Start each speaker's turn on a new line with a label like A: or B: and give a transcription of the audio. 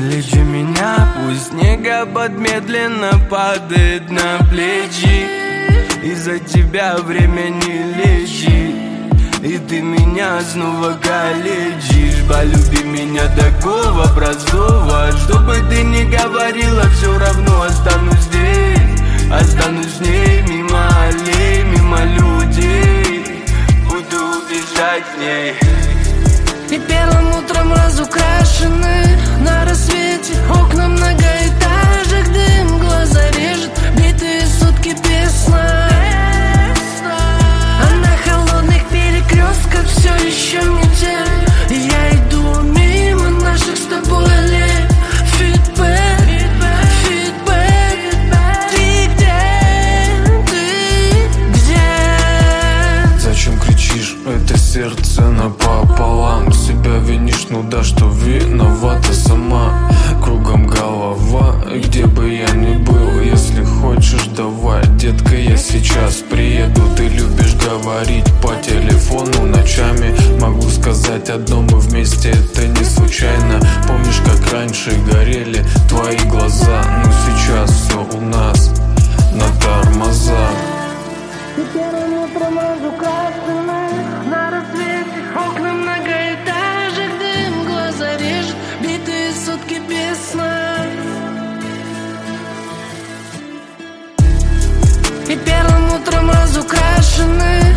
A: Лечи меня, пусть снегопад медленно падает на плечи. Из-за тебя время не лечит, и ты меня снова калечишь. Полюби меня такого простого, что бы ты ни говорила, все равно останусь здесь. Останусь с ней, мимо аллей, мимо людей. Буду бежать к ней.
B: И первым утром разукрашены на рассвете окна многоэтажек, дым глаза режет, битые сутки без сна. А на холодных перекрестках все еще метель, и я иду мимо наших с тобой аллей. Фидбэк, фидбэк, ты где?
C: Зачем кричишь, это сердце напополам? Себя винишь, ну да, что виновата сама. Кругом голова, и где бы я ни был. Если хочешь, давай, детка, я сейчас приеду. Ты любишь говорить по телефону ночами. Могу сказать одно, мы вместе, это не случайно. Помнишь, как раньше горели твои глаза? Ну сейчас все у нас на тормозах.
B: И первым утром разукрашены на рассвете окна многоэтажек, дым глаза режет, битые сутки без сна. И первым утром разукрашены